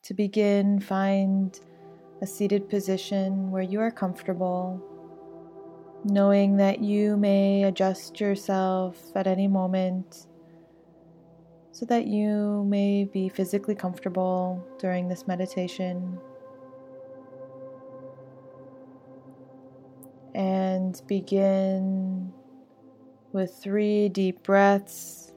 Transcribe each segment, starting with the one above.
To begin, find a seated position where you are comfortable, knowing that you may adjust yourself at any moment so that you may be physically comfortable during this meditation. And begin with 3 deep breaths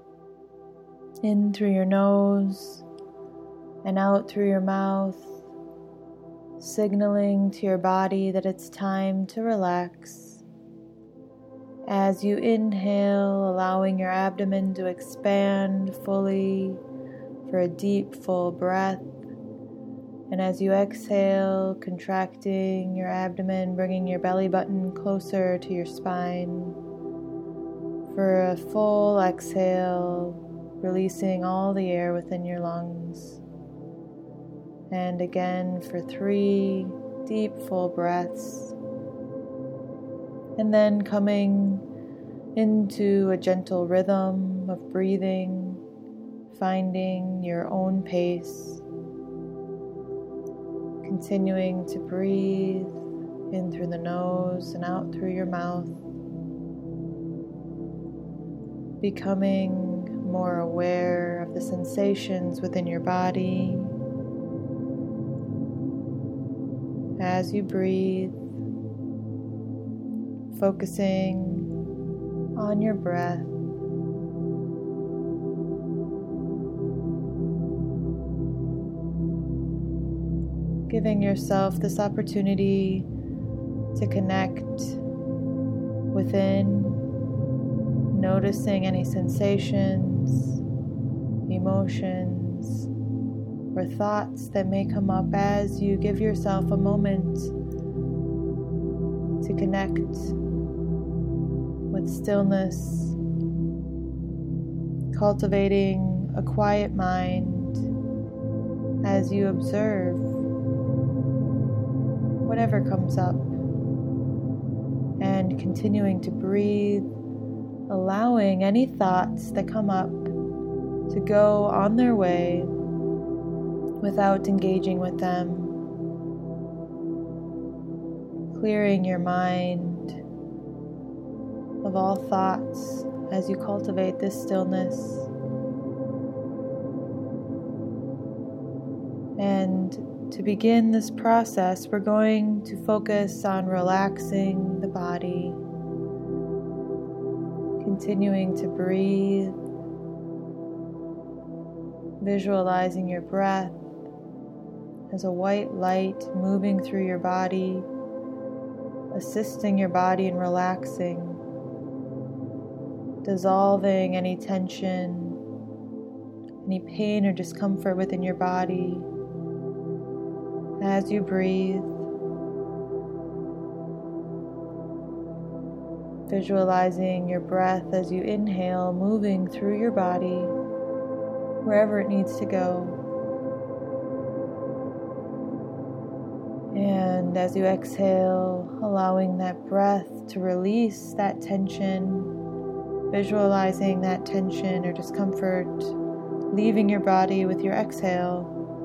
in through your nose and out through your mouth, signaling to your body that it's time to relax. As you inhale, allowing your abdomen to expand fully for a deep, full breath. And as you exhale, contracting your abdomen, bringing your belly button closer to your spine. For a full exhale, releasing all the air within your lungs. And again for 3 deep, full breaths. And then coming into a gentle rhythm of breathing, finding your own pace. Continuing to breathe in through the nose and out through your mouth. Becoming more aware of the sensations within your body. As you breathe, focusing on your breath. Giving yourself this opportunity to connect within, noticing any sensations, emotions, or thoughts that may come up as you give yourself a moment to connect with stillness, cultivating a quiet mind as you observe whatever comes up, and continuing to breathe, allowing any thoughts that come up to go on their way without engaging with them, clearing your mind of all thoughts as you cultivate this stillness. And to begin this process, we're going to focus on relaxing the body, continuing to breathe, visualizing your breath as a white light moving through your body, assisting your body in relaxing, dissolving any tension, any pain or discomfort within your body. As you breathe, visualizing your breath as you inhale, moving through your body, wherever it needs to go. And as you exhale, allowing that breath to release that tension, visualizing that tension or discomfort leaving your body with your exhale.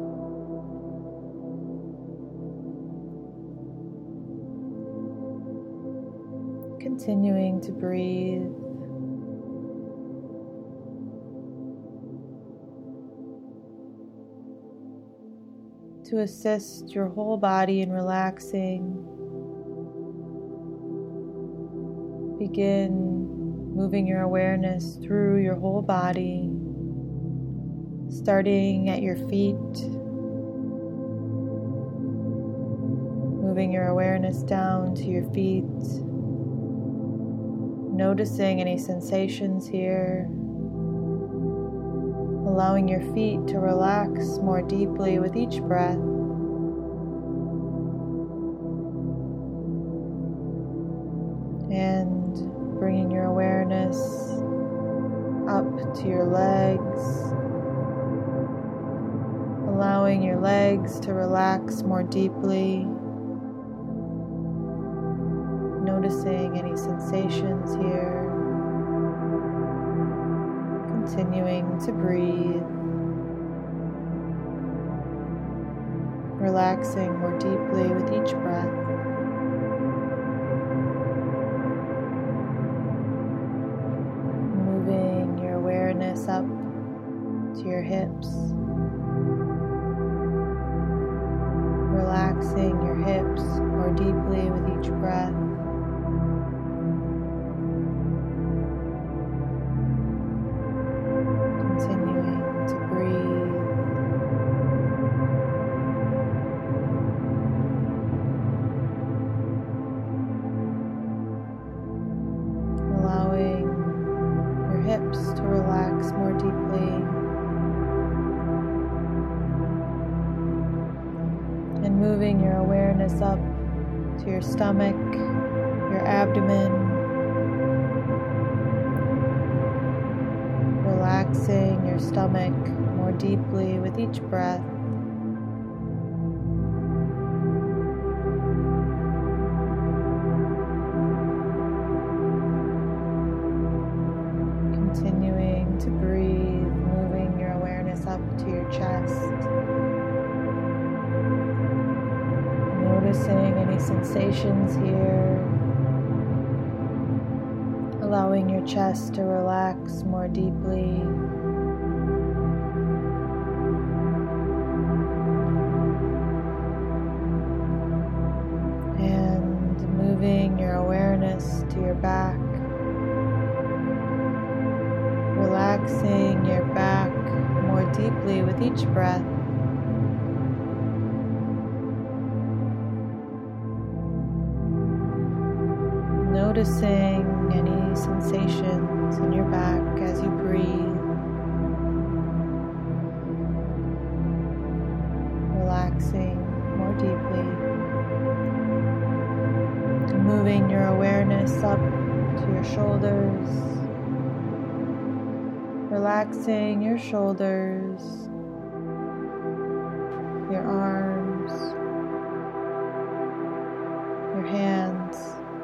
Continuing to breathe. To assist your whole body in relaxing, begin moving your awareness through your whole body, starting at your feet, moving your awareness down to your feet, noticing any sensations here, allowing your feet to relax more deeply with each breath. And bringing your awareness up to your legs, allowing your legs to relax more deeply, noticing any sensations here, continuing to breathe. relaxing more deeply with each breath. Moving your awareness up to your hips, relaxing your hips more deeply with each breath. Continuing to breathe. Allowing your hips to relax more deeply. And moving your awareness up to your stomach, your abdomen, relaxing your stomach more deeply with each breath. Continuing to breathe, moving your awareness up to your chest. Noticing any sensations here, allowing your chest to relax more deeply. And moving your awareness to your back, relaxing your back more deeply with each breath. Noticing any sensations in your back as you breathe. Relaxing more deeply. Moving your awareness up to your shoulders. Relaxing your shoulders, your arms, your hands.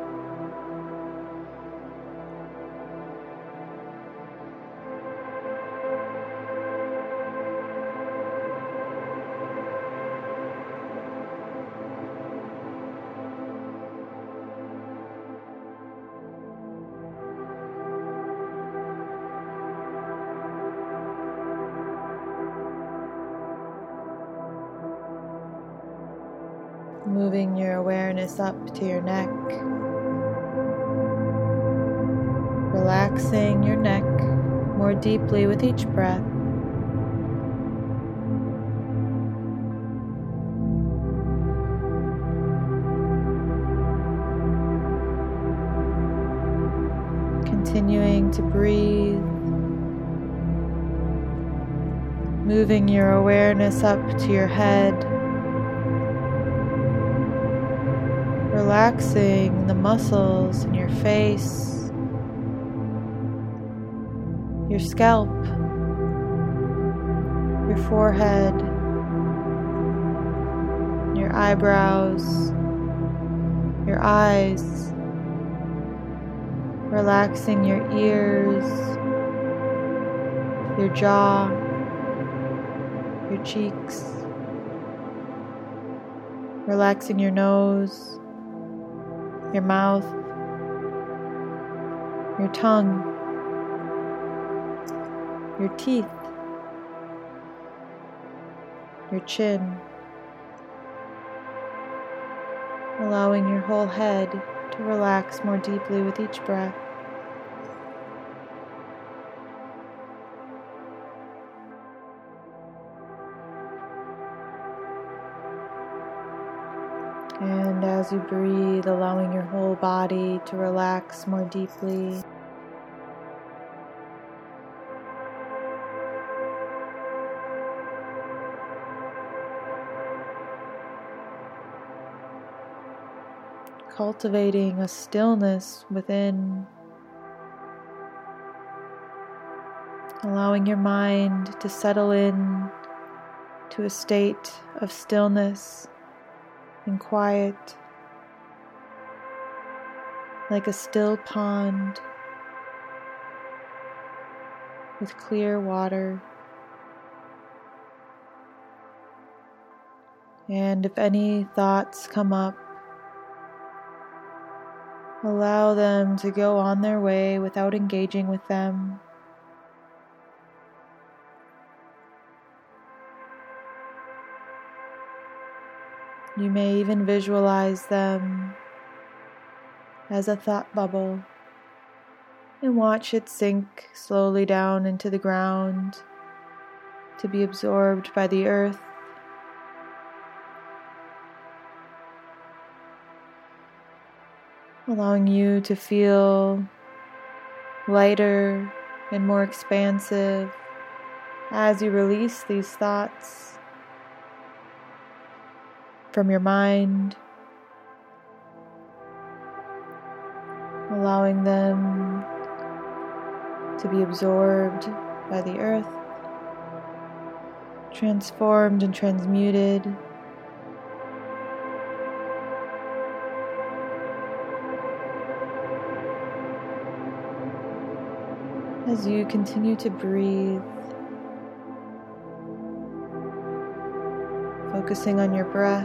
Moving your awareness up to your neck, relaxing your neck more deeply with each breath. Continuing to breathe, moving your awareness up to your head, relaxing the muscles in your face, your scalp, your forehead, your eyebrows, your eyes, relaxing your ears, your jaw, your cheeks, relaxing your nose, your mouth, your tongue, your teeth, your chin, allowing your whole head to relax more deeply with each breath. And as you breathe, allowing your whole body to relax more deeply. Cultivating a stillness within, allowing your mind to settle in to a state of stillness and quiet, like a still pond with clear water, And if any thoughts come up, allow them to go on their way without engaging with them. You may even visualize them as a thought bubble and watch it sink slowly down into the ground to be absorbed by the earth. Allowing you to feel lighter and more expansive as you release these thoughts from your mind, allowing them to be absorbed by the earth, transformed and transmuted. As you continue to breathe, focusing on your breath,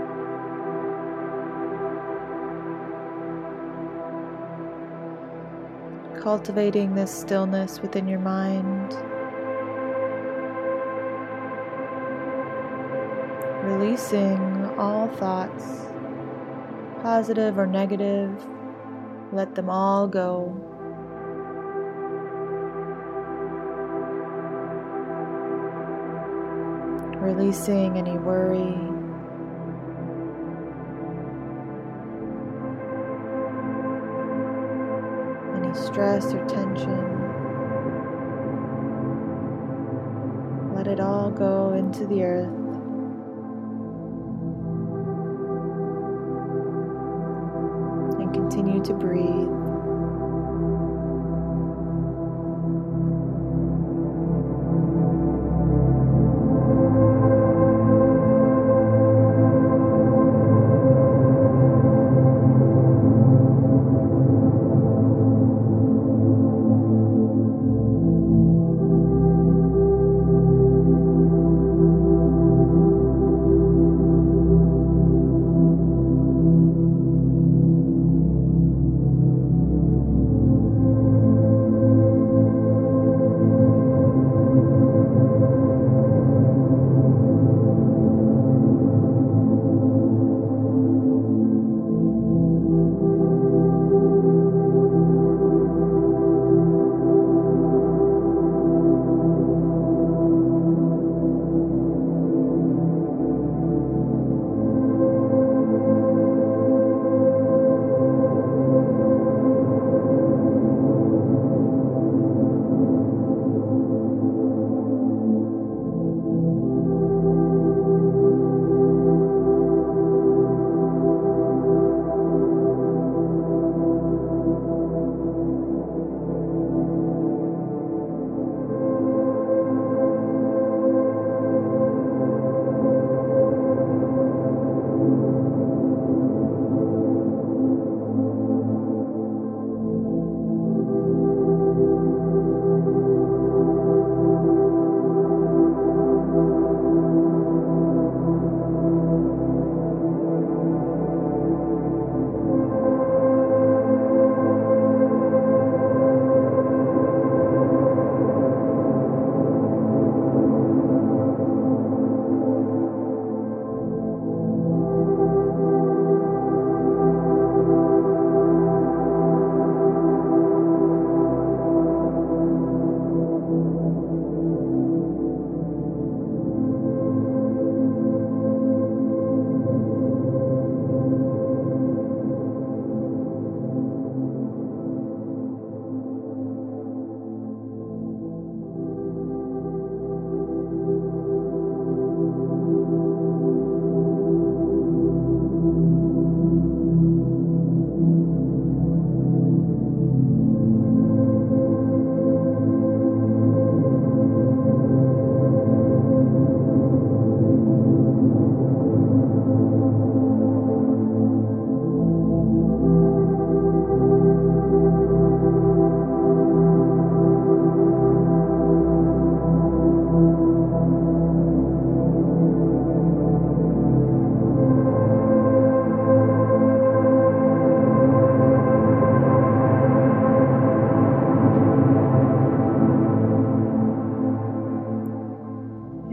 cultivating this stillness within your mind, releasing all thoughts, positive or negative, let them all go. Releasing any worry, any stress or tension. Let it all go into the earth. And continue to breathe.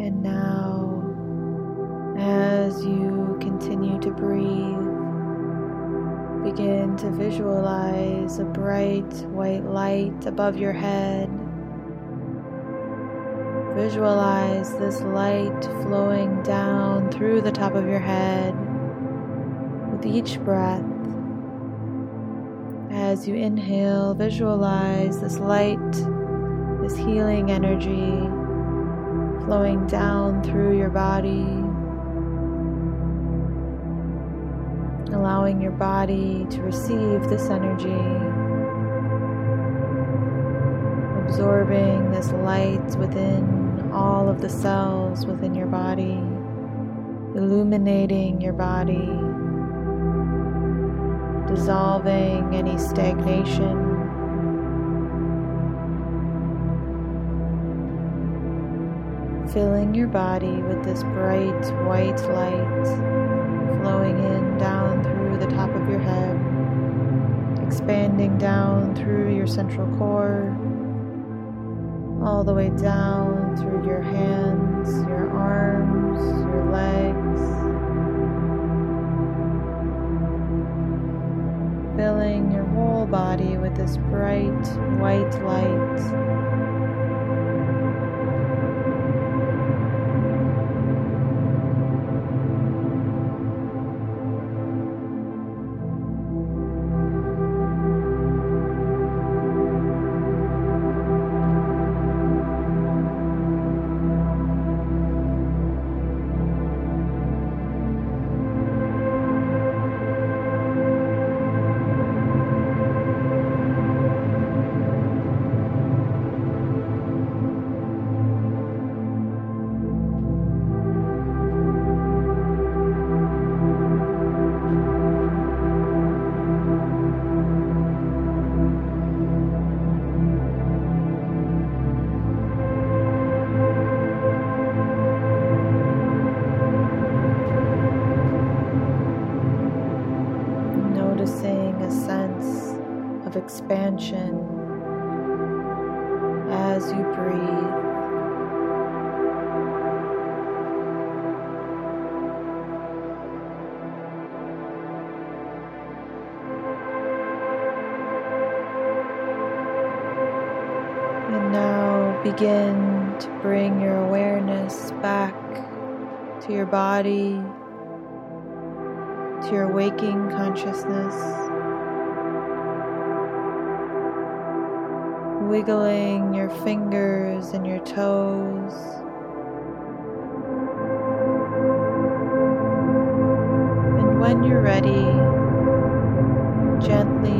And now, as you continue to breathe, begin to visualize a bright white light above your head. Visualize this light flowing down through the top of your head with each breath. As you inhale, visualize this light, this healing energy flowing down through your body, allowing your body to receive this energy, absorbing this light within all of the cells within your body, illuminating your body, dissolving any stagnation, filling your body with this bright white light flowing in down through the top of your head, expanding down through your central core, all the way down through your hands, your arms, your legs, filling your whole body with this bright white light. Noticing a sense of expansion as you breathe. And now begin to bring your awareness back to your body, to your waking consciousness, wiggling your fingers and your toes, and when you're ready, gently